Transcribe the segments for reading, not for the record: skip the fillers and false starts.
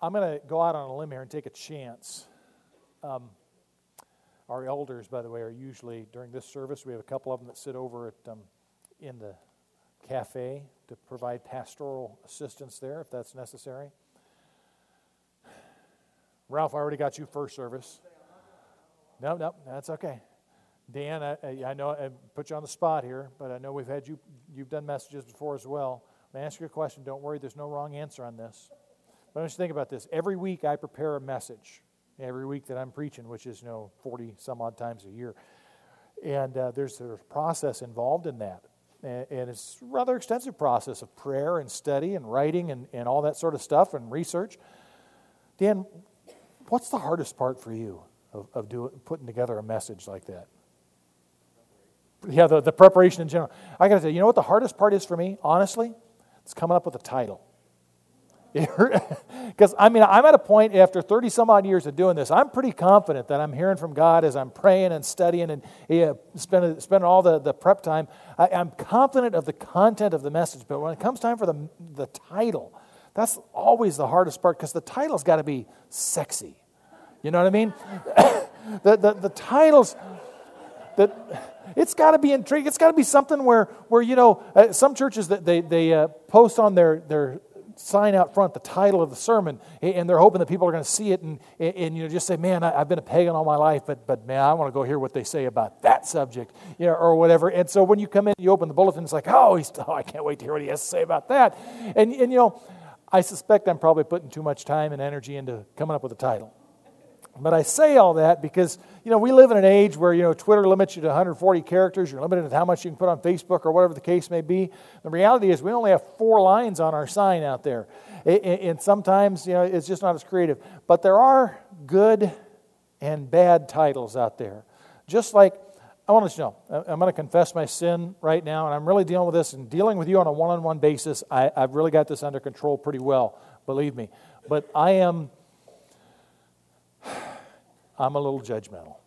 I'm going to go out on a limb here and take a chance. Our elders, by the way, are usually, during this service, we have a couple of them that sit over at in the cafe to provide pastoral assistance there, if that's necessary. Ralph, I already got you first service. No, that's okay. Dan, I know I put you on the spot here, but I know you've done messages before as well. I'm going to ask you a question. Don't worry, there's no wrong answer on this. But I want you to think about this. Every week I prepare a message. Every week that I'm preaching, which is 40 some odd times a year. And there's a process involved in that. And it's a rather extensive process of prayer and study and writing and all that sort of stuff and research. Dan, what's the hardest part for you of putting together a message like that? Yeah, the preparation in general. I got to tell you, what the hardest part is for me, honestly? It's coming up with a title. Because, I'm at a point after 30 some odd years of doing this, I'm pretty confident that I'm hearing from God as I'm praying and studying and spending all the prep time. I'm confident of the content of the message, but when it comes time for the title, that's always the hardest part, because the title's got to be sexy. You know what I mean? the titles... It's got to be intriguing. It's got to be something where some churches that they post on their sign out front the title of the sermon, and they're hoping that people are going to see it and just say, man, I've been a pagan all my life, but man, I want to go hear what they say about that subject, or whatever. And so when you come in, you open the bulletin, it's like, I can't wait to hear what he has to say about that. And I suspect I'm probably putting too much time and energy into coming up with a title. But I say all that because, we live in an age where, Twitter limits you to 140 characters. You're limited to how much you can put on Facebook or whatever the case may be. The reality is we only have 4 lines on our sign out there. And sometimes, it's just not as creative. But there are good and bad titles out there. Just like, I want to know, I'm going to confess my sin right now, and I'm really dealing with this and dealing with you on a one-on-one basis. I've really got this under control pretty well, believe me. But I'm a little judgmental.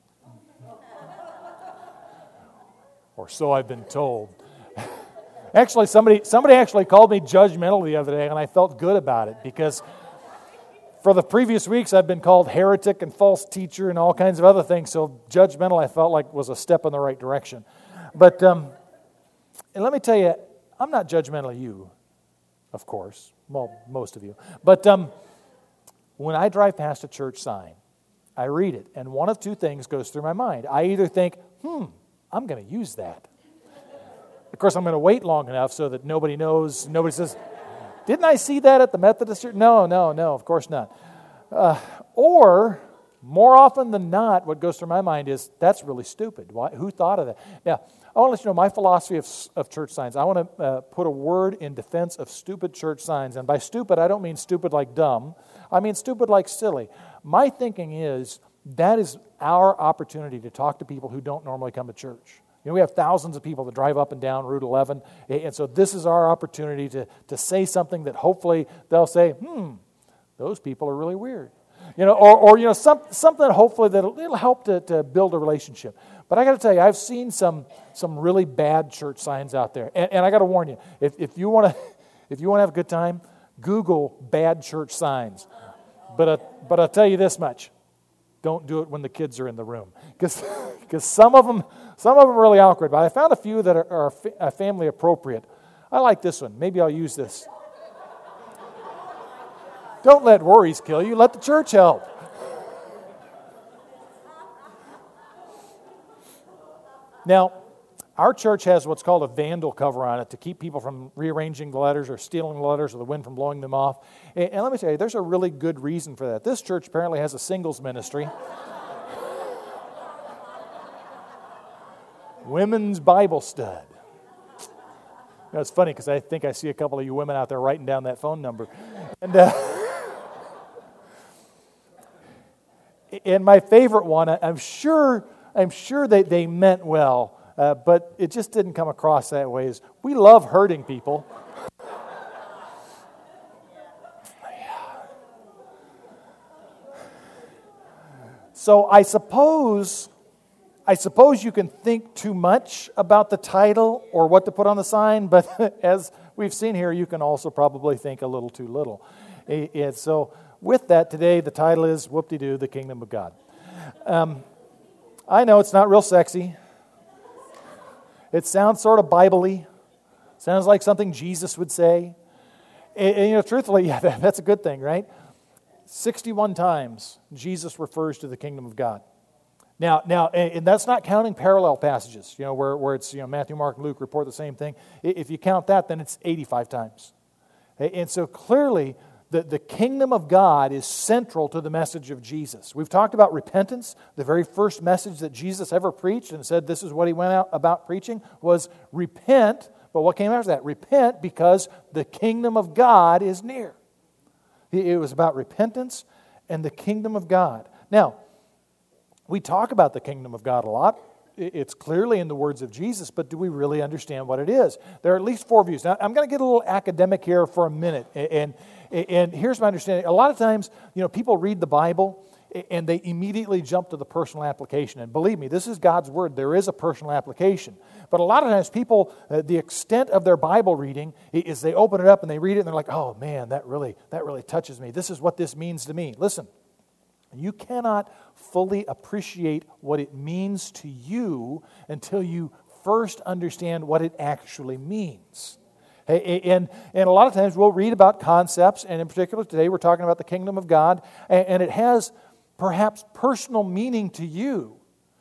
Or so I've been told. Actually, somebody actually called me judgmental the other day, and I felt good about it, because for the previous weeks I've been called heretic and false teacher and all kinds of other things, so judgmental I felt like was a step in the right direction. But and let me tell you, I'm not judgmental of you, of course, well, most of you. But when I drive past a church sign, I read it, and one of two things goes through my mind. I either think, I'm going to use that. Of course, I'm going to wait long enough so that nobody knows, nobody says, didn't I see that at the Methodist church? No, of course not. Or, more often than not, what goes through my mind is, that's really stupid. Why? Who thought of that? Now, I want to let you know my philosophy of church signs. I want to put a word in defense of stupid church signs. And by stupid, I don't mean stupid like dumb. I mean stupid like silly. My thinking is that is our opportunity to talk to people who don't normally come to church. We have thousands of people that drive up and down Route 11, and so this is our opportunity to say something that hopefully they'll say, those people are really weird. Or something hopefully that it'll help to build a relationship. But I got to tell you, I've seen some really bad church signs out there, and I got to warn you, if you want to have a good time, Google bad church signs. But I'll tell you this much: don't do it when the kids are in the room, because some of them are really awkward. But I found a few that are family appropriate. I like this one. Maybe I'll use this. Don't let worries kill you. Let the church help. Now, our church has what's called a vandal cover on it to keep people from rearranging the letters or stealing the letters or the wind from blowing them off. And let me tell you, there's a really good reason for that. This church apparently has a singles ministry. Women's Bible Stud. It's funny because I think I see a couple of you women out there writing down that phone number. And my favorite one, I'm sure they meant well, but it just didn't come across that way, is we love hurting people. So I suppose you can think too much about the title or what to put on the sign, but as we've seen here, you can also probably think a little too little. And so with that, today the title is Whoop-de-doo, the Kingdom of God. I know it's not real sexy. It sounds sort of Bible-y. Sounds like something Jesus would say. And truthfully, yeah, that's a good thing, right? 61 times Jesus refers to the kingdom of God. Now, and that's not counting parallel passages, where it's, Matthew, Mark, and Luke report the same thing. If you count that, then it's 85 times. And so clearly, the kingdom of God is central to the message of Jesus. We've talked about repentance. The very first message that Jesus ever preached and said this is what he went out about preaching was repent. But what came after that? Repent because the kingdom of God is near. It was about repentance and the kingdom of God. Now, we talk about the kingdom of God a lot. It's clearly in the words of Jesus, but do we really understand what it is? There are at least 4 views. Now, I'm going to get a little academic here for a minute, and here's my understanding. A lot of times, people read the Bible, and they immediately jump to the personal application. And believe me, this is God's Word. There is a personal application. But a lot of times people, the extent of their Bible reading is they open it up and they read it and they're like, oh man, that really touches me. This is what this means to me. Listen, you cannot fully appreciate what it means to you until you first understand what it actually means. And a lot of times we'll read about concepts, and in particular today we're talking about the kingdom of God, and it has perhaps personal meaning to you.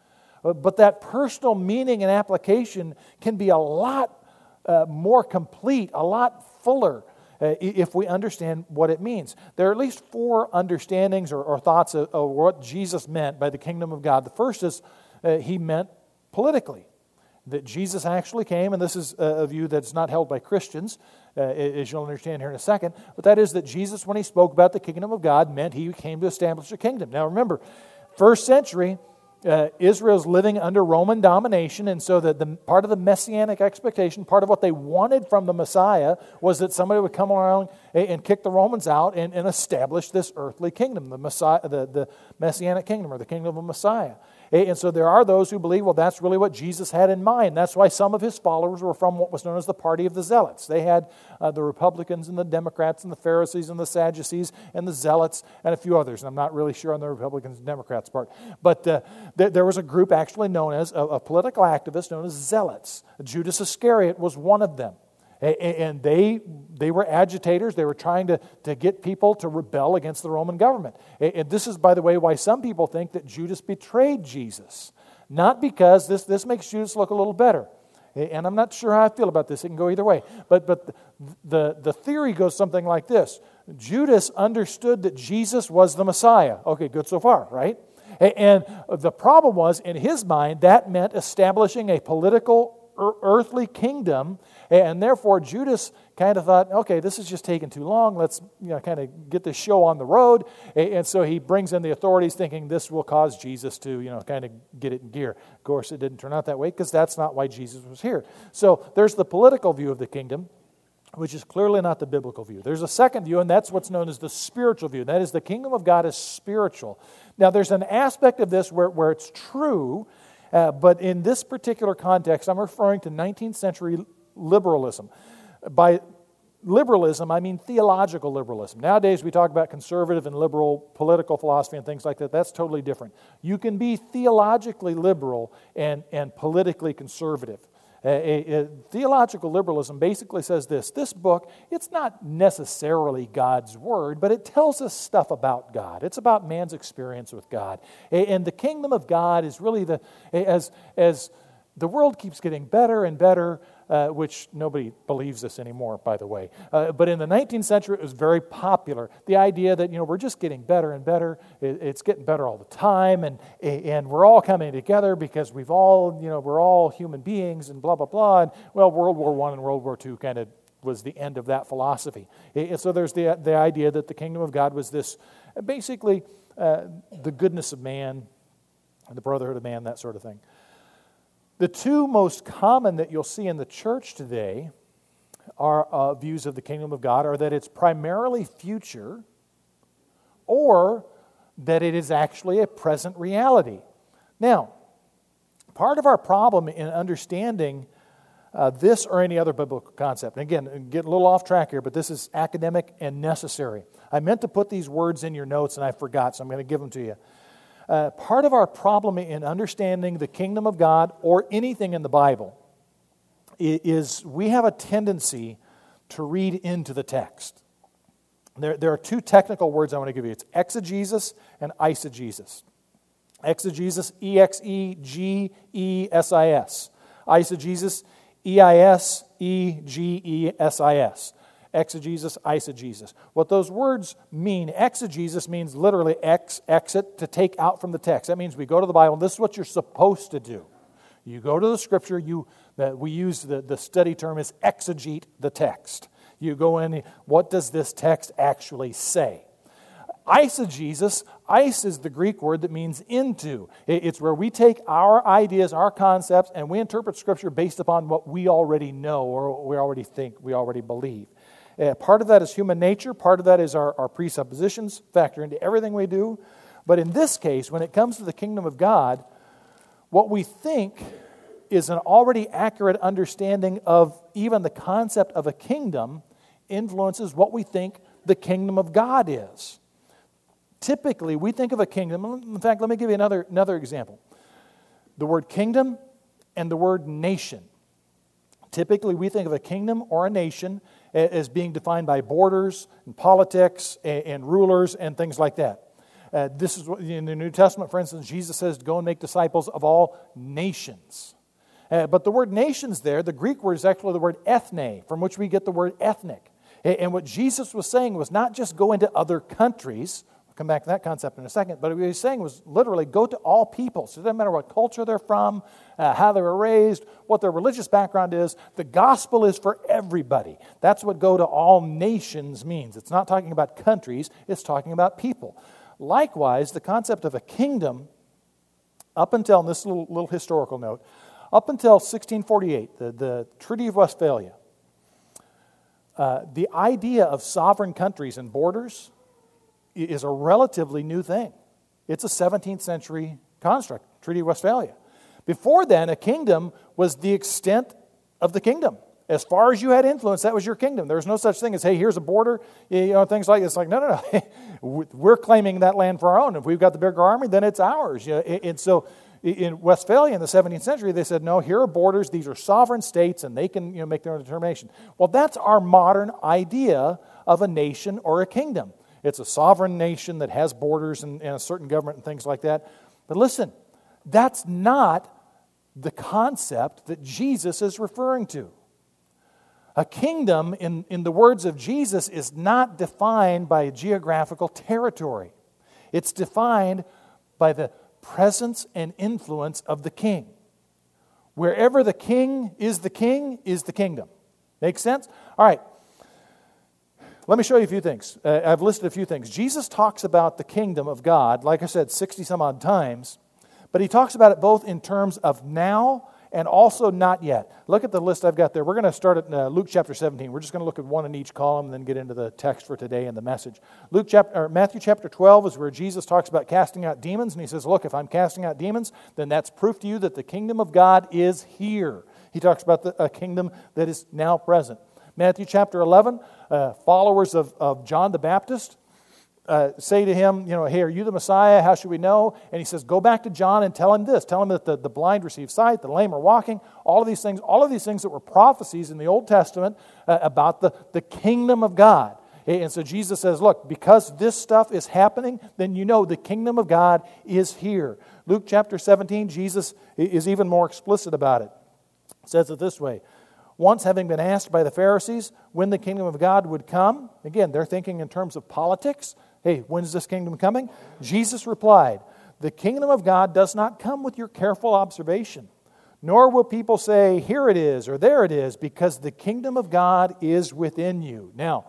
But that personal meaning and application can be a lot more complete, a lot fuller if we understand what it means. There are at least 4 understandings or thoughts of what Jesus meant by the kingdom of God. The first is he meant politically. That Jesus actually came, and this is a view that's not held by Christians, as you'll understand here in a second, but that is that Jesus, when he spoke about the kingdom of God, meant he came to establish a kingdom. Now remember, first century, Israel's living under Roman domination, and so the part of the messianic expectation, part of what they wanted from the Messiah, was that somebody would come along and kick the Romans out and establish this earthly kingdom, the messianic kingdom, or the kingdom of the Messiah. And so there are those who believe, well, that's really what Jesus had in mind. That's why some of his followers were from what was known as the party of the Zealots. They had the Republicans and the Democrats and the Pharisees and the Sadducees and the Zealots and a few others. And I'm not really sure on the Republicans and Democrats part. But there was a group actually known as, a political activist known as Zealots. Judas Iscariot was one of them. And they were agitators. They were trying to get people to rebel against the Roman government. And this is, by the way, why some people think that Judas betrayed Jesus. Not because this makes Judas look a little better. And I'm not sure how I feel about this. It can go either way. But the theory goes something like this. Judas understood that Jesus was the Messiah. Okay, good so far, right? And the problem was, in his mind, that meant establishing a political earthly kingdom, and therefore Judas kind of thought, okay, this is just taking too long. Let's kind of get this show on the road. And so he brings in the authorities thinking this will cause Jesus to kind of get it in gear. Of course, it didn't turn out that way because that's not why Jesus was here. So there's the political view of the kingdom, which is clearly not the biblical view. There's a second view, and that's what's known as the spiritual view. That is, the kingdom of God is spiritual. Now, there's an aspect of this where it's true, but in this particular context, I'm referring to 19th century liberalism. By liberalism, I mean theological liberalism. Nowadays, we talk about conservative and liberal political philosophy and things like that. That's totally different. You can be theologically liberal and politically conservative. Theological liberalism basically says this book, it's not necessarily God's word, but it tells us stuff about God. It's about man's experience with God. And the kingdom of God is really as the world keeps getting better and better, which nobody believes this anymore, by the way. But in the 19th century, it was very popular. The idea that, we're just getting better and better. It's getting better all the time, and we're all coming together because we're all human beings and blah, blah, blah. And, well, World War I and World War II kind of was the end of that philosophy. And so there's the idea that the kingdom of God was this, basically, the goodness of man, the brotherhood of man, that sort of thing. The 2 most common that you'll see in the church today are views of the kingdom of God are that it's primarily future or that it is actually a present reality. Now, part of our problem in understanding this or any other biblical concept. And again, get a little off track here, but this is academic and necessary. I meant to put these words in your notes and I forgot, so I'm going to give them to you. Part of our problem in understanding the kingdom of God or anything in the Bible is we have a tendency to read into the text. There are two technical words I want to give you. It's exegesis and eisegesis. Exegesis, E-X-E-G-E-S-I-S. Eisegesis, E-I-S-E-G-E-S-I-S. Exegesis, eisegesis. What those words mean, exegesis means literally exit, to take out from the text. That means we go to the Bible, and this is what you're supposed to do. You go to the Scripture, we use the study term is exegete the text. You go in, what does this text actually say? Eisegesis, eis is the Greek word that means into. It's where we take our ideas, our concepts, and we interpret Scripture based upon what we already know or we already think, we already believe. Part of that is human nature. Part of that is our presuppositions factor into everything we do. But in this case, when it comes to the kingdom of God, what we think is an already accurate understanding of even the concept of a kingdom influences what we think the kingdom of God is. Typically, we think of a kingdom. In fact, let me give you another example. The word kingdom and the word nation. Typically, we think of a kingdom or a nation as being defined by borders and politics and rulers and things like that. This is in the New Testament, for instance, Jesus says to go and make disciples of all nations. But the word nations there, the Greek word is actually the word ethne, from which we get the word ethnic. And what Jesus was saying was not just go into other countries. We'll come back to that concept in a second. But what he was saying was literally go to all people. So it doesn't matter what culture they're from, how they were raised, what their religious background is. The gospel is for everybody. That's what go to all nations means. It's not talking about countries. It's talking about people. Likewise, the concept of a kingdom, up until, and this little historical note, up until 1648, the Treaty of Westphalia, the idea of sovereign countries and borders is a relatively new thing. It's a 17th century construct, Treaty of Westphalia. Before then, a kingdom was the extent of the kingdom. As far as you had influence, that was your kingdom. There was no such thing as, hey, here's a border, things like this. It's like, no. We're claiming that land for our own. If we've got the bigger army, then it's ours. And so in Westphalia in the 17th century, they said, no, here are borders. These are sovereign states, and they can make their own determination. Well, that's our modern idea of a nation or a kingdom. It's a sovereign nation that has borders and a certain government and things like that. But listen, that's not the concept that Jesus is referring to. A kingdom, in the words of Jesus, is not defined by geographical territory. It's defined by the presence and influence of the king. Wherever the king is the kingdom. Make sense? All right. Let me show you a few things. I've listed a few things. Jesus talks about the kingdom of God, like I said, 60 some odd times, but he talks about it both in terms of now and also not yet. Look at the list I've got there. We're going to start at Luke chapter 17. We're just going to look at one in each column and then get into the text for today and the message. Matthew chapter 12 is where Jesus talks about casting out demons, and he says, look, if I'm casting out demons, then that's proof to you that the kingdom of God is here. He talks about a kingdom that is now present. Matthew chapter 11, followers of John the Baptist say to him, hey, are you the Messiah? How should we know? And he says, go back to John and tell him this. Tell him that the blind receive sight, the lame are walking, all of these things that were prophecies in the Old Testament about the kingdom of God. And so Jesus says, look, because this stuff is happening, then you know the kingdom of God is here. Luke chapter 17, Jesus is even more explicit about it. Says it this way. Once having been asked by the Pharisees when the kingdom of God would come, again, they're thinking in terms of politics. Hey, when is this kingdom coming? Jesus replied, the kingdom of God does not come with your careful observation, nor will people say, here it is or there it is, because the kingdom of God is within you. Now,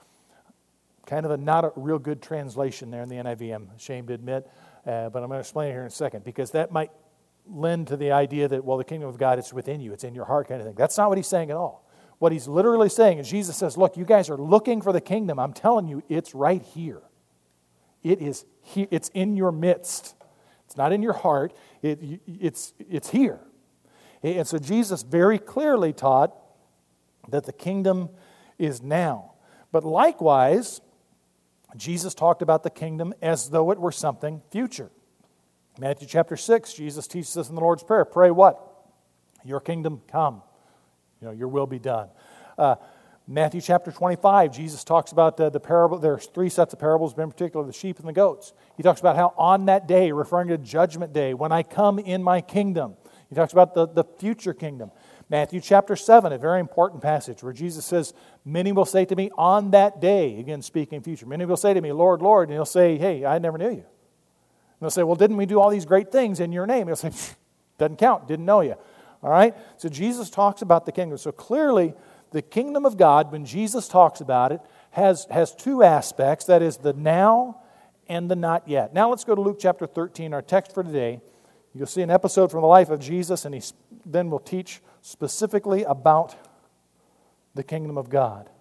kind of not a real good translation there in the NIV, I'm ashamed to admit, but I'm going to explain it here in a second, because that might lend to the idea that, well, the kingdom of God is within you, it's in your heart kind of thing. That's not what he's saying at all. What he's literally saying is Jesus says, look, you guys are looking for the kingdom. I'm telling you, it's right here. It is here. It's in your midst. It's not in your heart. It's here. And so Jesus very clearly taught that the kingdom is now. But likewise, Jesus talked about the kingdom as though it were something future. Matthew chapter 6, Jesus teaches us in the Lord's Prayer, pray what? Your kingdom come. Your will be done. Matthew chapter 25, Jesus talks about the parable. There's 3 sets of parables, but in particular the sheep and the goats. He talks about how on that day, referring to Judgment Day, when I come in my kingdom. He talks about the future kingdom. Matthew chapter 7, a very important passage where Jesus says, many will say to me on that day, again speaking future, many will say to me, Lord, Lord, and he'll say, hey, I never knew you. And they'll say, well, didn't we do all these great things in your name? He'll say, doesn't count, didn't know you. All right? So Jesus talks about the kingdom. So clearly, the kingdom of God, when Jesus talks about it, has 2 aspects. That is the now and the not yet. Now let's go to Luke chapter 13, our text for today. You'll see an episode from the life of Jesus, and then we'll teach specifically about the kingdom of God.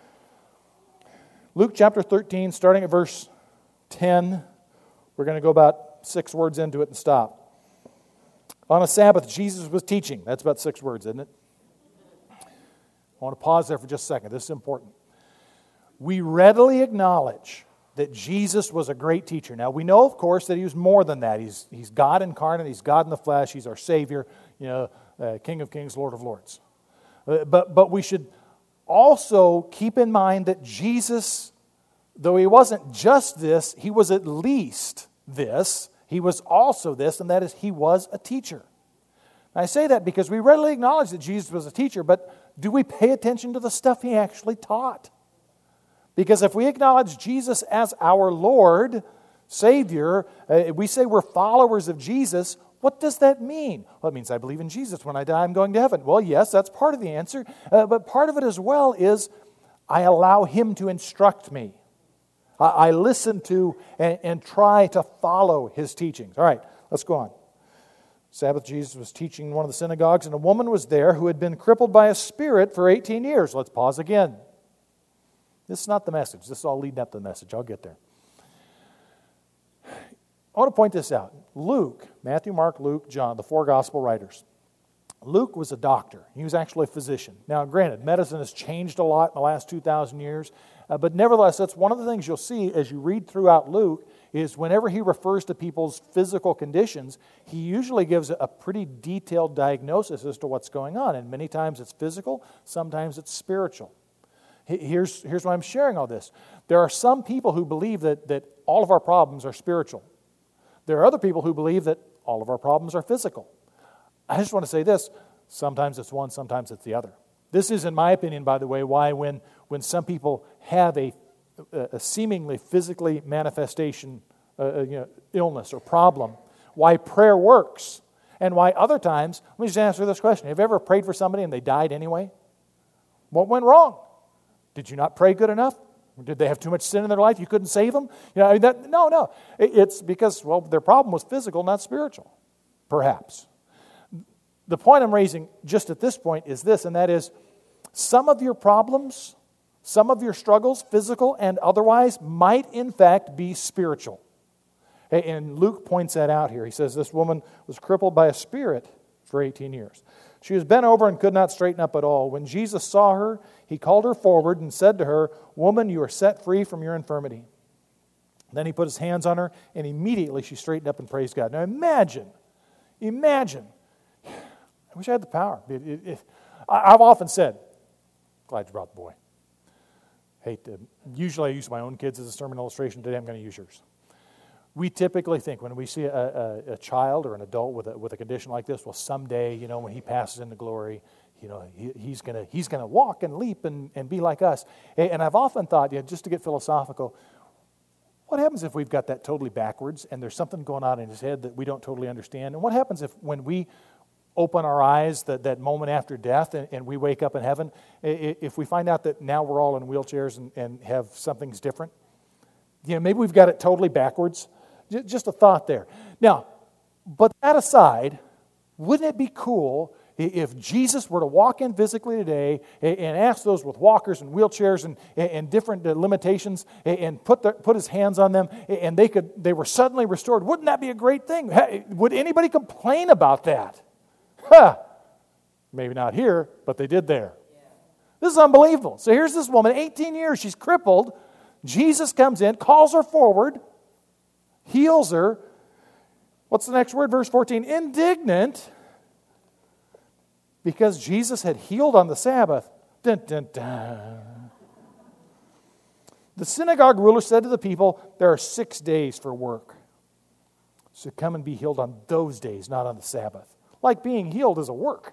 Luke chapter 13, starting at verse 10. We're going to go about 6 words into it and stop. On a Sabbath, Jesus was teaching. That's about 6 words, isn't it? I want to pause there for just a second. This is important. We readily acknowledge that Jesus was a great teacher. Now, we know, of course, that he was more than that. He's God incarnate. He's God in the flesh. He's our Savior, King of kings, Lord of lords. But we should also keep in mind that Jesus, though he wasn't just this, he was at least this. He was also this, and that is he was a teacher. I say that because we readily acknowledge that Jesus was a teacher, but do we pay attention to the stuff he actually taught? Because if we acknowledge Jesus as our Lord, Savior, we say we're followers of Jesus, what does that mean? Well, it means I believe in Jesus. When I die, I'm going to heaven. Well, yes, that's part of the answer. But part of it as well is I allow him to instruct me. I listen to and try to follow his teachings. All right, let's go on. Sabbath, Jesus was teaching in one of the synagogues, and a woman was there who had been crippled by a spirit for 18 years. Let's pause again. This is not the message. This is all leading up to the message. I'll get there. I want to point this out. Luke, Matthew, Mark, Luke, John, the 4 gospel writers. Luke was a doctor. He was actually a physician. Now, granted, medicine has changed a lot in the last 2,000 years, but nevertheless, that's one of the things you'll see as you read throughout Luke is whenever he refers to people's physical conditions, he usually gives a pretty detailed diagnosis as to what's going on. And many times it's physical, sometimes it's spiritual. Here's why I'm sharing all this. There are some people who believe that all of our problems are spiritual. There are other people who believe that all of our problems are physical. I just want to say this, sometimes it's one, sometimes it's the other. This is, in my opinion, by the way, why when some people have a seemingly physically manifestation, illness or problem, why prayer works, and why other times, let me just answer this question. Have you ever prayed for somebody and they died anyway? What went wrong? Did you not pray good enough? Did they have too much sin in their life? You couldn't save them? No. It's because, their problem was physical, not spiritual, perhaps. The point I'm raising just at this point is this, and that is some of your problems, some of your struggles, physical and otherwise, might in fact be spiritual. And Luke points that out here. He says this woman was crippled by a spirit for 18 years. She was bent over and could not straighten up at all. When Jesus saw her, he called her forward and said to her, "Woman, you are set free from your infirmity." Then he put his hands on her, and immediately she straightened up and praised God. Now imagine. I wish I had the power. I've often said, glad you brought the boy. Usually I use my own kids as a sermon illustration. Today I'm going to use yours. We typically think when we see a child or an adult with a condition like this, well, someday, when he passes into glory, he's going to walk and leap and be like us. And I've often thought, just to get philosophical, what happens if we've got that totally backwards and there's something going on in his head that we don't totally understand? And what happens if when we open our eyes that moment after death and we wake up in heaven, if we find out that now we're all in wheelchairs and have something's different? Maybe we've got it totally backwards. Just a thought there. Now, but that aside, wouldn't it be cool if Jesus were to walk in physically today and ask those with walkers and wheelchairs and different limitations and put his hands on them and they were suddenly restored? Wouldn't that be a great thing? Would anybody complain about that? Maybe not here, but they did there. This is unbelievable. So here's this woman, 18 years, she's crippled. Jesus comes in, calls her forward, heals her. What's the next word? Verse 14. Indignant, because Jesus had healed on the Sabbath. Dun, dun, dun. The synagogue ruler said to the people, there are 6 days for work. So come and be healed on those days, not on the Sabbath. Like being healed is a work.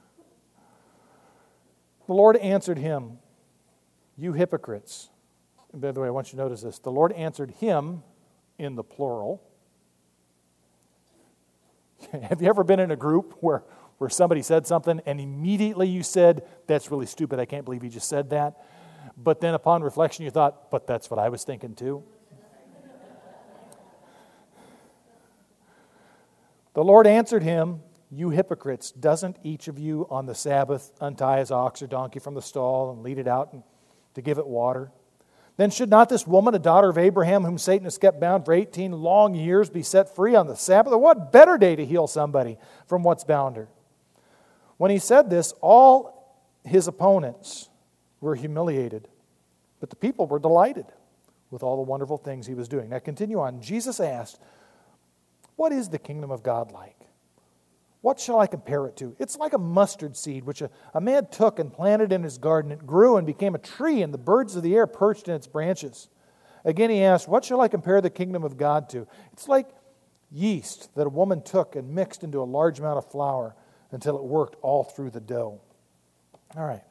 The Lord answered him, you hypocrites. And by the way, I want you to notice this. The Lord answered him in the plural. Have you ever been in a group where somebody said something and immediately you said, that's really stupid, I can't believe you just said that. But then upon reflection you thought, but that's what I was thinking too. The Lord answered him, you hypocrites, doesn't each of you on the Sabbath untie his ox or donkey from the stall and lead it out to give it water? Then should not this woman, a daughter of Abraham, whom Satan has kept bound for 18 long years, be set free on the Sabbath? What better day to heal somebody from what's bound her? When he said this, all his opponents were humiliated, but the people were delighted with all the wonderful things he was doing. Now continue on. Jesus asked, what is the kingdom of God like? What shall I compare it to? It's like a mustard seed, which a man took and planted in his garden. It grew and became a tree, and the birds of the air perched in its branches. Again he asked, what shall I compare the kingdom of God to? It's like yeast that a woman took and mixed into a large amount of flour until it worked all through the dough. All right.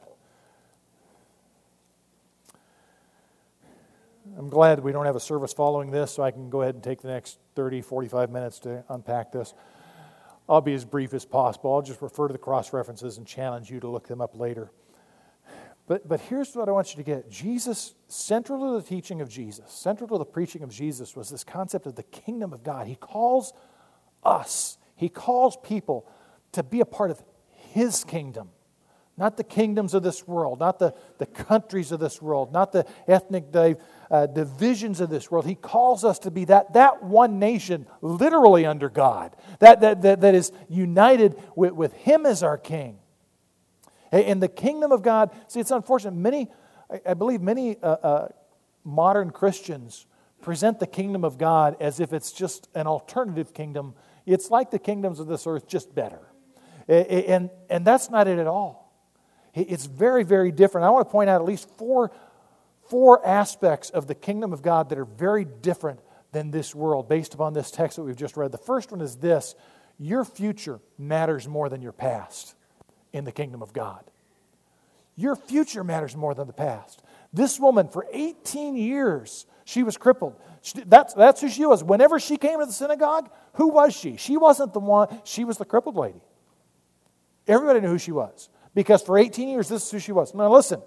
I'm glad we don't have a service following this, so I can go ahead and take the next 30, 45 minutes to unpack this. I'll be as brief as possible. I'll just refer to the cross-references and challenge you to look them up later. But here's what I want you to get. Jesus, central to the teaching of Jesus, central to the preaching of Jesus was this concept of the kingdom of God. He calls us, he calls people to be a part of his kingdom. Not the kingdoms of this world, not the countries of this world, not the ethnic divisions of this world. He calls us to be that one nation literally under God, that is united with him as our king. In the kingdom of God, see, it's unfortunate. I believe many modern Christians present the kingdom of God as if it's just an alternative kingdom. It's like the kingdoms of this earth, just better. And that's not it at all. It's very, very different. I want to point out at least four aspects of the kingdom of God that are very different than this world based upon this text that we've just read. The first one is this: your future matters more than your past in the kingdom of God. Your future matters more than the past. This woman, for 18 years, she was crippled. That's who she was. Whenever she came to the synagogue, who was she? She wasn't the one, she was the crippled lady. Everybody knew who she was. Because for 18 years, this is who she was. Now listen.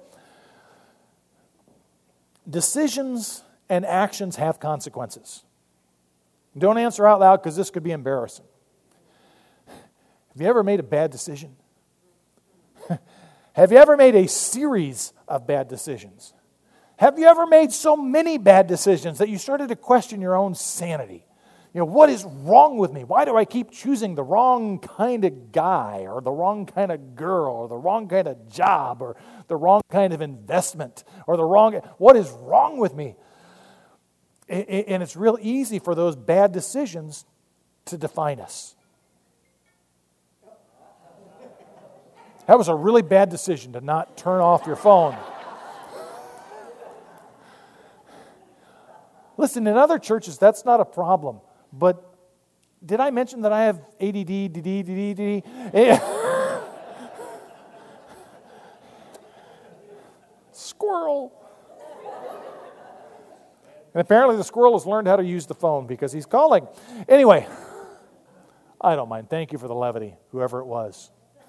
Decisions and actions have consequences. Don't answer out loud because this could be embarrassing. Have you ever made a bad decision? Have you ever made a series of bad decisions? Have you ever made so many bad decisions that you started to question your own sanity? You know, what is wrong with me? Why do I keep choosing the wrong kind of guy or the wrong kind of girl or the wrong kind of job or the wrong kind of investment or what is wrong with me? And it's real easy for those bad decisions to define us. That was a really bad decision to not turn off your phone. Listen, in other churches, that's not a problem. But did I mention that I have ADD? Squirrel. And apparently the squirrel has learned how to use the phone because he's calling. Anyway, I don't mind. Thank you for the levity, whoever it was.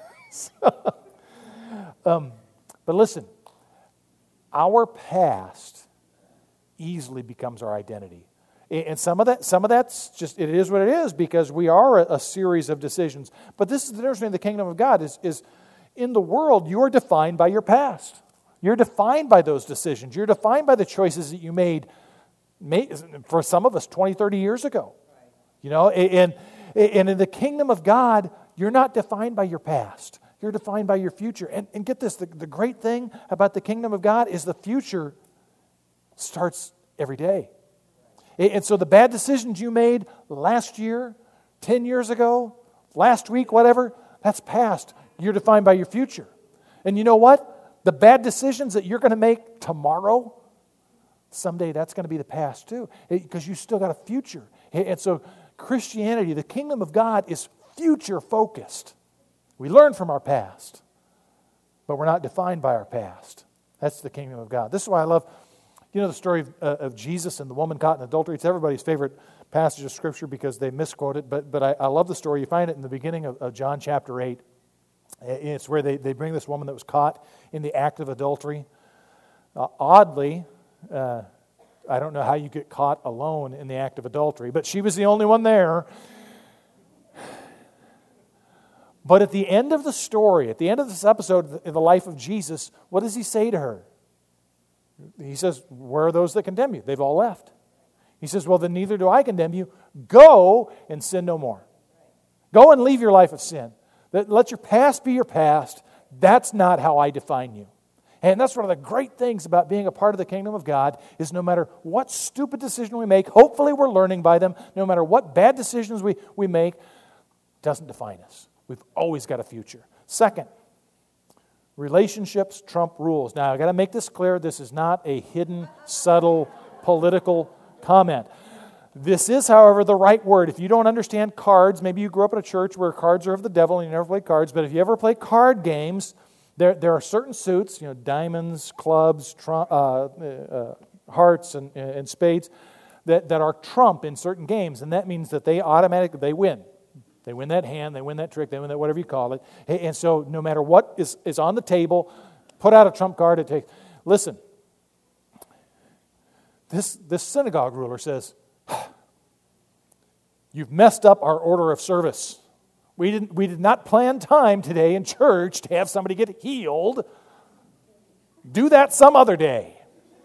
But listen, our past easily becomes our identity. And some of that's just, it is what it is because we are a series of decisions. But this is the difference between the kingdom of God is in the world, you are defined by your past. You're defined by those decisions. You're defined by the choices that you made for some of us 20, 30 years ago. You know, and in the kingdom of God, you're not defined by your past. You're defined by your future. And get this, the great thing about the kingdom of God is the future starts every day. And so the bad decisions you made last year, 10 years ago, last week, whatever, that's past. You're defined by your future. And you know what? The bad decisions that you're going to make tomorrow, someday that's going to be the past too, because you still got a future. And so Christianity, the kingdom of God, is future focused. We learn from our past, but we're not defined by our past. That's the kingdom of God. This is why I love, the story of Jesus and the woman caught in adultery. It's everybody's favorite passage of Scripture because they misquote it, but I love the story. You find it in the beginning of John chapter 8. It's where they bring this woman that was caught in the act of adultery. Oddly, I don't know how you get caught alone in the act of adultery, but she was the only one there. But at the end of the story, at the end of this episode in the life of Jesus, what does he say to her? He says, where are those that condemn you? They've all left. He says, well, then neither do I condemn you. Go and sin no more. Go and leave your life of sin. Let your past be your past. That's not how I define you. And that's one of the great things about being a part of the kingdom of God is no matter what stupid decision we make, hopefully we're learning by them, no matter what bad decisions we make, doesn't define us. We've always got a future. Second, relationships trump rules. Now, I've got to make this clear. This is not a hidden, subtle, political comment. This is, however, the right word. If you don't understand cards, maybe you grew up in a church where cards are of the devil and you never play cards, but if you ever play card games, there are certain suits, diamonds, clubs, hearts, and spades, that are trump in certain games, and that means that they win. They win that hand, they win that trick, they win that whatever you call it. And so no matter what is on the table, put out a trump card. It takes. Listen, this synagogue ruler says, you've messed up our order of service. We did not plan time today in church to have somebody get healed. Do that some other day.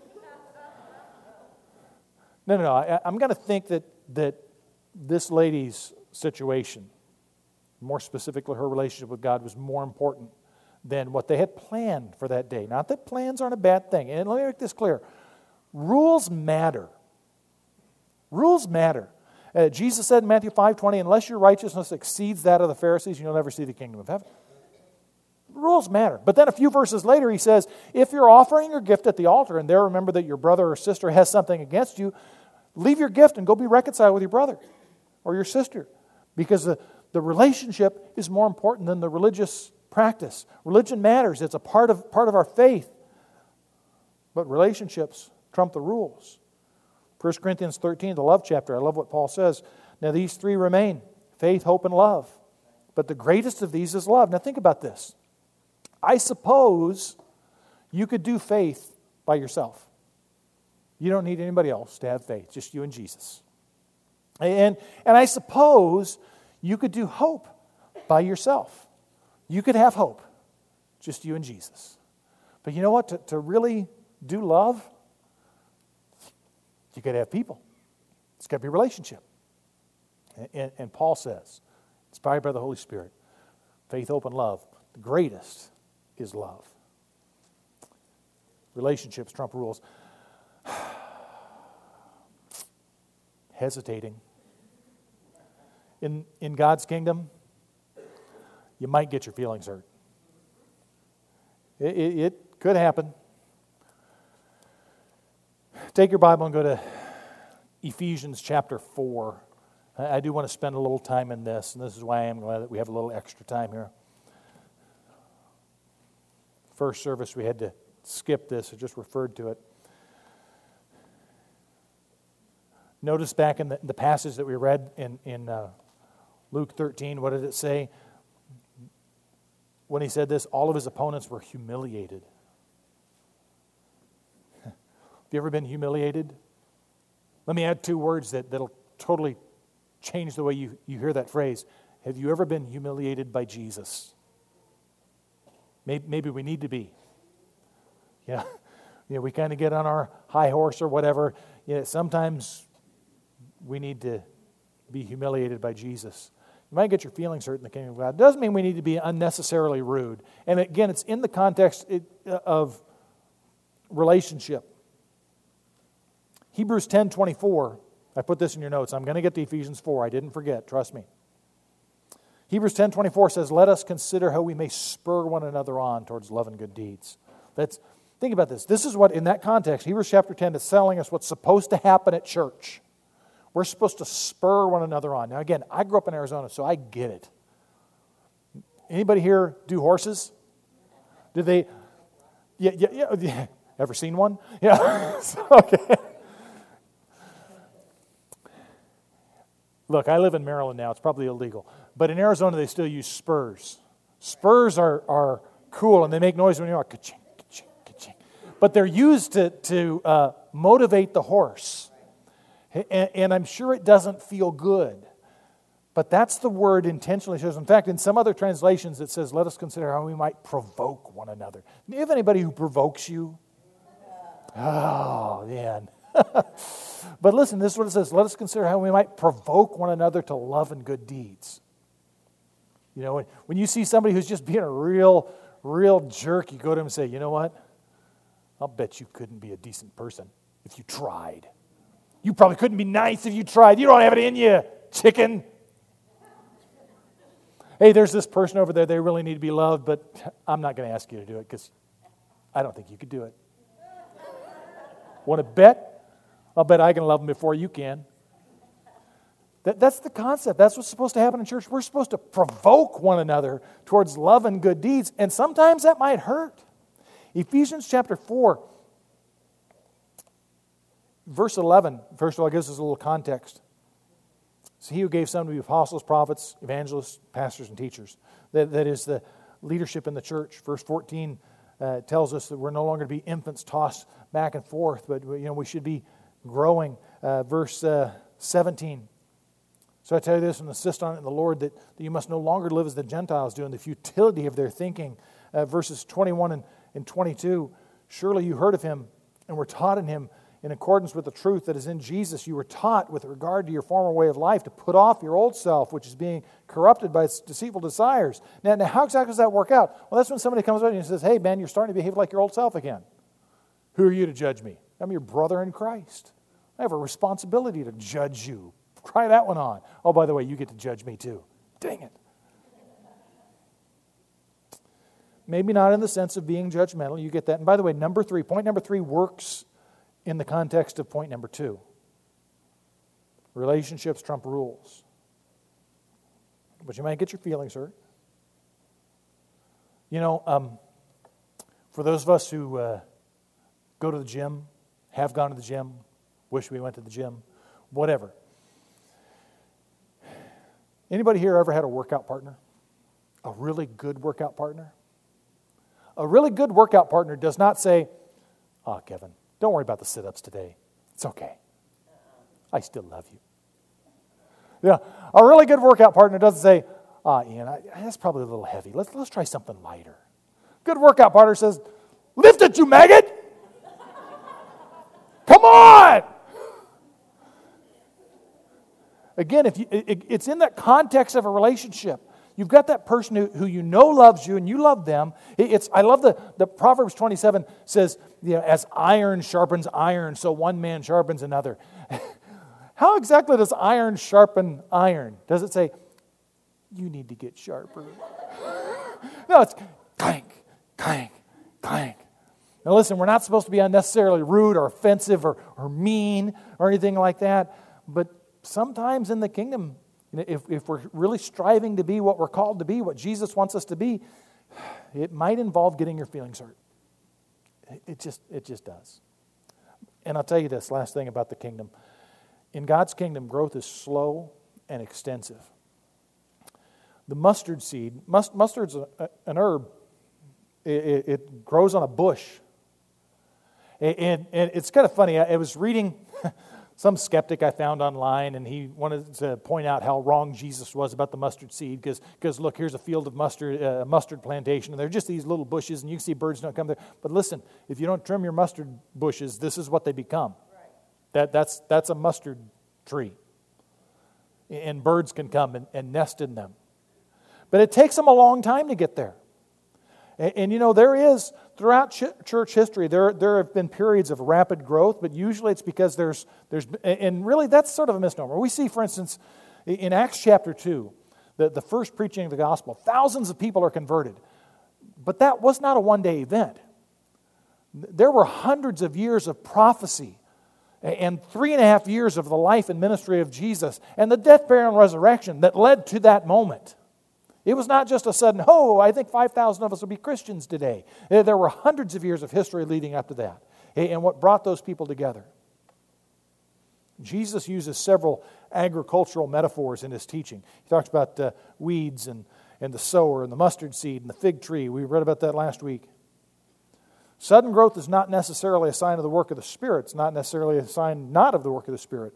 No. I'm going to think that this lady's situation, more specifically her relationship with God, was more important than what they had planned for that day. Not that plans aren't a bad thing. And let me make this clear. Rules matter. Rules matter. Jesus said in Matthew 5:20, unless your righteousness exceeds that of the Pharisees, you'll never see the kingdom of heaven. Rules matter. But then a few verses later he says, if you're offering your gift at the altar and there remember that your brother or sister has something against you, leave your gift and go be reconciled with your brother or your sister. Because the relationship is more important than the religious practice. Religion matters. It's a part of our faith. But relationships trump the rules. 1 Corinthians 13, the love chapter, I love what Paul says. Now these three remain, faith, hope, and love. But the greatest of these is love. Now think about this. I suppose you could do faith by yourself. You don't need anybody else to have faith, just you and Jesus. And I suppose you could do hope by yourself. You could have hope, just you and Jesus. But you know what? To really do love, you got to have people. It's got to be a relationship. And Paul says, inspired by the Holy Spirit, faith, hope, and love. The greatest is love. Relationships trump rules. Hesitating. In God's kingdom, you might get your feelings hurt. It could happen. Take your Bible and go to Ephesians chapter 4. I do want to spend a little time in this, and this is why I am glad that we have a little extra time here. First service, we had to skip this. I just referred to it. Notice back in the passage that we read in Luke 13, what did it say? When he said this, all of his opponents were humiliated. Have you ever been humiliated? Let me add two words that'll totally change the way you hear that phrase. Have you ever been humiliated by Jesus? Maybe we need to be. Yeah, we kind of get on our high horse or whatever. Sometimes we need to be humiliated by Jesus. You might get your feelings hurt in the kingdom of God. It doesn't mean we need to be unnecessarily rude. And again, it's in the context of relationship. Hebrews 10:24. I put this in your notes. I'm going to get to Ephesians 4. I didn't forget. Trust me. Hebrews 10:24 says, let us consider how we may spur one another on towards love and good deeds. Think about this. This is what, in that context, Hebrews chapter 10 is telling us what's supposed to happen at church. We're supposed to spur one another on. Now again, I grew up in Arizona, so I get it. Anybody here do horses? Do they? Yeah. Ever seen one? Yeah. Okay. Look, I live in Maryland now. It's probably illegal. But in Arizona, they still use spurs. Spurs are cool, and they make noise when you're like, ka-ching, ka-ching, ka-ching. But they're used to motivate the horse. And I'm sure it doesn't feel good. But that's the word intentionally shows. In fact, in some other translations, it says, let us consider how we might provoke one another. Do you have anybody who provokes you? Oh, man. But listen, this is what it says. Let us consider how we might provoke one another to love and good deeds. You know, when you see somebody who's just being a real jerk, you go to them and say, you know what? I'll bet you couldn't be a decent person if you tried. You probably couldn't be nice if you tried. You don't have it in you, chicken. Hey, there's this person over there. They really need to be loved, but I'm not going to ask you to do it because I don't think you could do it. Want to bet? I'll bet I can love them before you can. That's the concept. That's what's supposed to happen in church. We're supposed to provoke one another towards love and good deeds, and sometimes that might hurt. Ephesians chapter 4, verse 11, first of all, gives us a little context. So he who gave some to be apostles, prophets, evangelists, pastors, and teachers. That is the leadership in the church. Verse 14 tells us that we're no longer to be infants tossed back and forth, but we should be growing. Verse 17. So I tell you this and insist on it in the Lord that you must no longer live as the Gentiles do in the futility of their thinking. Verses 21 and 22. Surely you heard of him and were taught in him in accordance with the truth that is in Jesus. You were taught with regard to your former way of life to put off your old self, which is being corrupted by its deceitful desires. Now how exactly does that work out? Well, that's when somebody comes up and says, hey, man, you're starting to behave like your old self again. Who are you to judge me? I'm your brother in Christ. I have a responsibility to judge you. Try that one on. Oh, by the way, you get to judge me too. Dang it. Maybe not in the sense of being judgmental. You get that. And by the way, point number 3 works in the context of point number 2. Relationships trump rules. But you might get your feelings hurt. For those of us who go to the gym, have gone to the gym, wish we went to the gym, whatever. Anybody here ever had a workout partner? A really good workout partner? A really good workout partner does not say, Kevin, don't worry about the sit-ups today. It's okay. I still love you. Yeah, a really good workout partner doesn't say, Ian, that's probably a little heavy. Let's try something lighter. Good workout partner says, lift it, you maggot! Come on! Again, it's in that context of a relationship. You've got that person who you know loves you and you love them. I love the Proverbs 27 says, as iron sharpens iron, so one man sharpens another. How exactly does iron sharpen iron? Does it say, you need to get sharper? No, it's clank, clank, clank. Now listen, we're not supposed to be unnecessarily rude or offensive or mean or anything like that, but sometimes in the kingdom, if we're really striving to be what we're called to be, what Jesus wants us to be, it might involve getting your feelings hurt. It just does. And I'll tell you this, last thing about the kingdom. In God's kingdom, growth is slow and extensive. The mustard seed, mustard's an herb. It grows on a bush. And it's kind of funny. I was reading some skeptic I found online, and he wanted to point out how wrong Jesus was about the mustard seed, because look, here's a field of mustard plantation, and they're just these little bushes, and you can see birds don't come there. But listen, if you don't trim your mustard bushes, this is what they become. Right. That's a mustard tree. and birds can come and nest in them. But it takes them a long time to get there. And there is, throughout church history, there have been periods of rapid growth, but usually it's because there's and really that's sort of a misnomer. We see, for instance, in Acts chapter 2, the first preaching of the gospel, thousands of people are converted. But that was not a one-day event. There were hundreds of years of prophecy and 3.5 years of the life and ministry of Jesus and the death, burial, and resurrection that led to that moment. It was not just a sudden, I think 5,000 of us will be Christians today. There were hundreds of years of history leading up to that and what brought those people together. Jesus uses several agricultural metaphors in his teaching. He talks about weeds and the sower and the mustard seed and the fig tree. We read about that last week. Sudden growth is not necessarily a sign of the work of the Spirit. It's not necessarily a sign not of the work of the Spirit.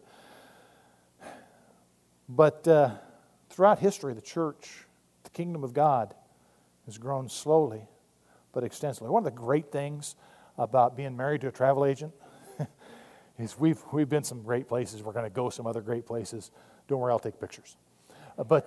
But throughout history, the church, the kingdom of God, has grown slowly but extensively. One of the great things about being married to a travel agent is we've been some great places. We're going to go some other great places. Don't worry, I'll take pictures. But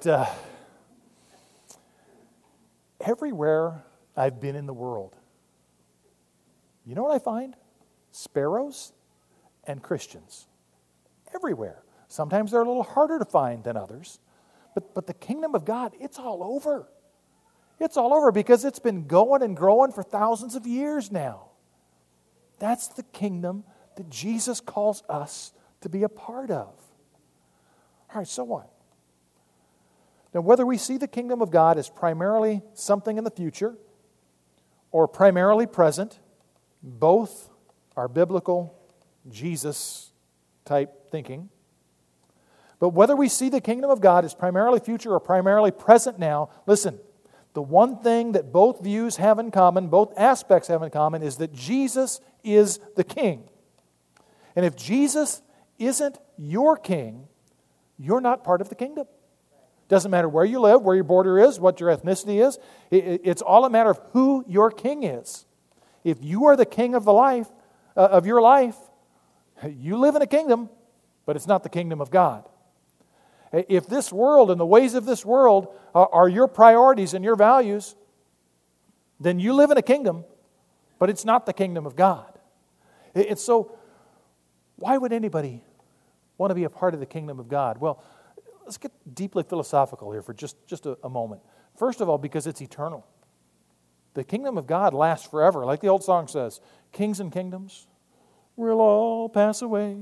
everywhere I've been in the world, you know what I find? Sparrows and Christians. Everywhere. Sometimes they're a little harder to find than others. But the kingdom of God, it's all over. It's all over because it's been going and growing for thousands of years now. That's the kingdom that Jesus calls us to be a part of. All right, so what? Now, whether we see the kingdom of God as primarily something in the future or primarily present, both are biblical, Jesus-type thinking. But whether we see the kingdom of God as primarily future or primarily present now, listen, the one thing that both views have in common, both aspects have in common, is that Jesus is the king. And if Jesus isn't your king, you're not part of the kingdom. Doesn't matter where you live, where your border is, what your ethnicity is. It's all a matter of who your king is. If you are the king of your life, you live in a kingdom, but it's not the kingdom of God. If this world and the ways of this world are your priorities and your values, then you live in a kingdom, but it's not the kingdom of God. It's so, why would anybody want to be a part of the kingdom of God? Well, let's get deeply philosophical here for just a moment. First of all, because it's eternal. The kingdom of God lasts forever. Like the old song says, kings and kingdoms will all pass away.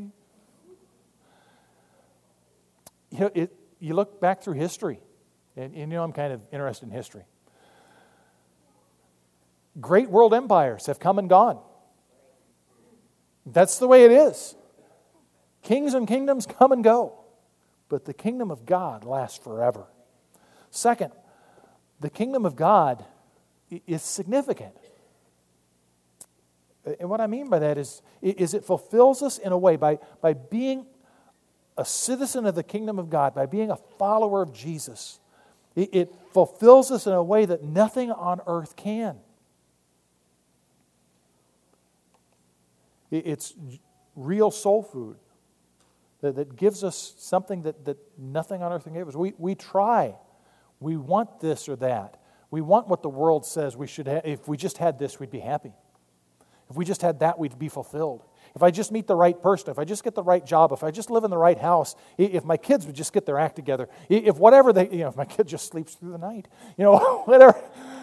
You look back through history, and I'm kind of interested in history. Great world empires have come and gone. That's the way it is. Kings and kingdoms come and go, but the kingdom of God lasts forever. Second, the kingdom of God is significant. And what I mean by that is it fulfills us in a way by being a citizen of the kingdom of God, by being a follower of Jesus. It fulfills us in a way that nothing on earth can. It's real soul food that gives us something that nothing on earth can give us. We try. We want this or that. We want what the world says we should have. If we just had this, we'd be happy. If we just had that, we'd be fulfilled. If I just meet the right person, if I just get the right job, if I just live in the right house, if my kids would just get their act together, if whatever if my kid just sleeps through the night, whatever.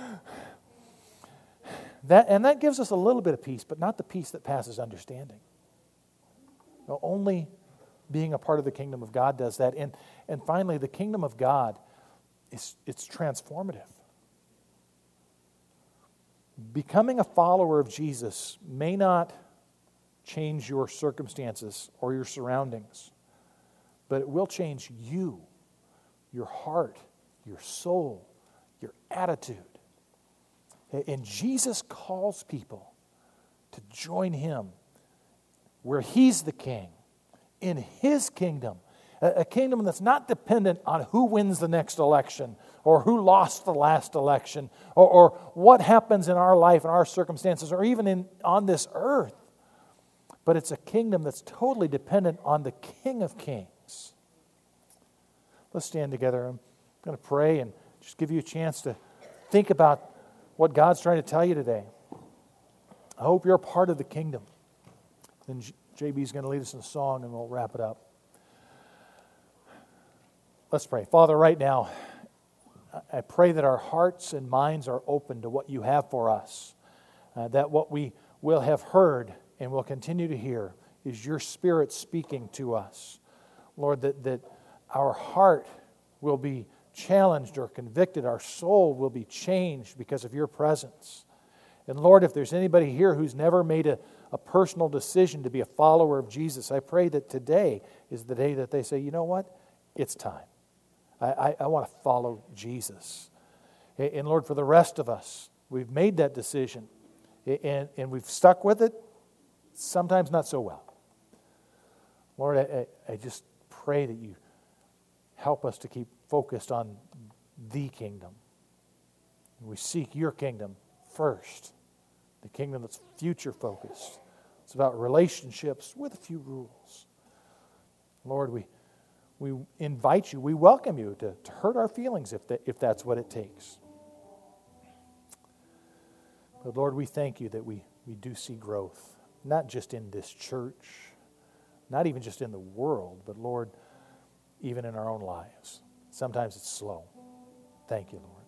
That gives us a little bit of peace, but not the peace that passes understanding. Only being a part of the kingdom of God does that. And finally, the kingdom of God it's transformative. Becoming a follower of Jesus may not change your circumstances or your surroundings, but it will change you, your heart, your soul, your attitude. And Jesus calls people to join Him where He's the King, in His kingdom, a kingdom that's not dependent on who wins the next election or who lost the last election or what happens in our life and our circumstances or even on this earth. But it's a kingdom that's totally dependent on the King of Kings. Let's stand together. I'm going to pray and just give you a chance to think about what God's trying to tell you today. I hope you're a part of the kingdom. Then JB's going to lead us in a song and we'll wrap it up. Let's pray. Father, right now, I pray that our hearts and minds are open to what you have for us, that what we will have heard and will continue to hear is your Spirit speaking to us. Lord, that our heart will be challenged or convicted, our soul will be changed because of your presence. And Lord, if there's anybody here who's never made a personal decision to be a follower of Jesus, I pray that today is the day that they say, you know what? It's time. I want to follow Jesus. And Lord, for the rest of us, we've made that decision and we've stuck with it, sometimes not so well. Lord, I just pray that you help us to keep focused on the kingdom. We seek your kingdom first, the kingdom that's future focused. It's about relationships with a few rules. Lord, we invite you, we welcome you to hurt our feelings if that's what it takes. But Lord, we thank you that we do see growth, not just in this church, not even just in the world, but Lord, even in our own lives. Sometimes it's slow. Thank you, Lord.